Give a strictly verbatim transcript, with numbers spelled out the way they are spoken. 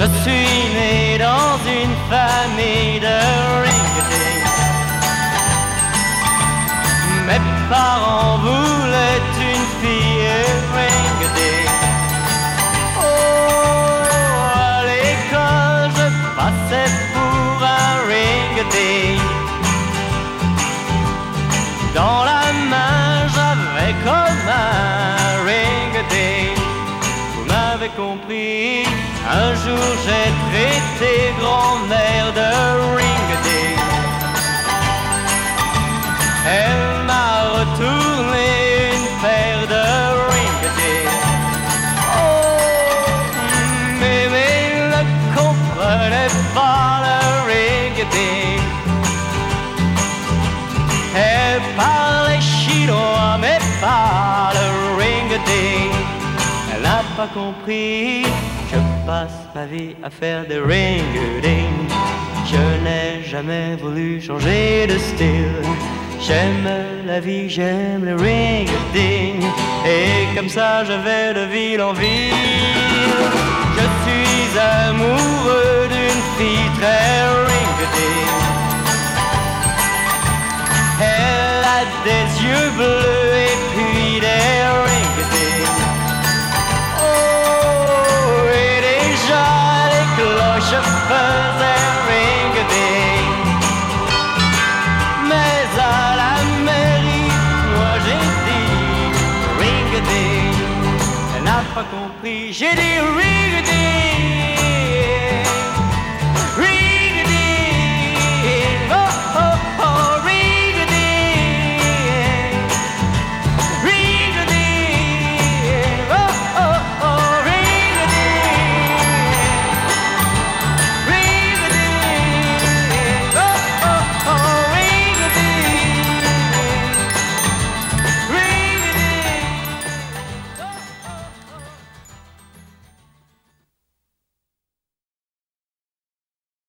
Je suis né dans une famille de ring-a-ding. Mes parents voulaient une fille ring-a-ding. Oh, à l'école je passais pour un ring-a-ding. Dans la main j'avais comme un ring-a-ding. Vous m'avez compris, un jour j'ai traité grand-mère de ring-a-ding. Elle m'a retourné une paire de ring-a-ding. Oh, mais mais ne comprenait pas le ring-a-ding. Elle parlait chinois mais pas le ring-a-ding. Elle n'a pas compris, je passe ma vie à faire des ring-a-ding. Je n'ai jamais voulu changer de style. J'aime la vie, j'aime le ring-a-ding. Et comme ça je vais de ville en ville. Je suis amoureux d'une fille très ring-a-ding. Elle a des yeux bleus et puis des ring-a-ding. Oh, et déjà les cloches faisaient ring-a-ding. Mais à la mairie, moi j'ai dit ring-a-ding. Elle n'a pas compris, j'ai dit ring-a-ding.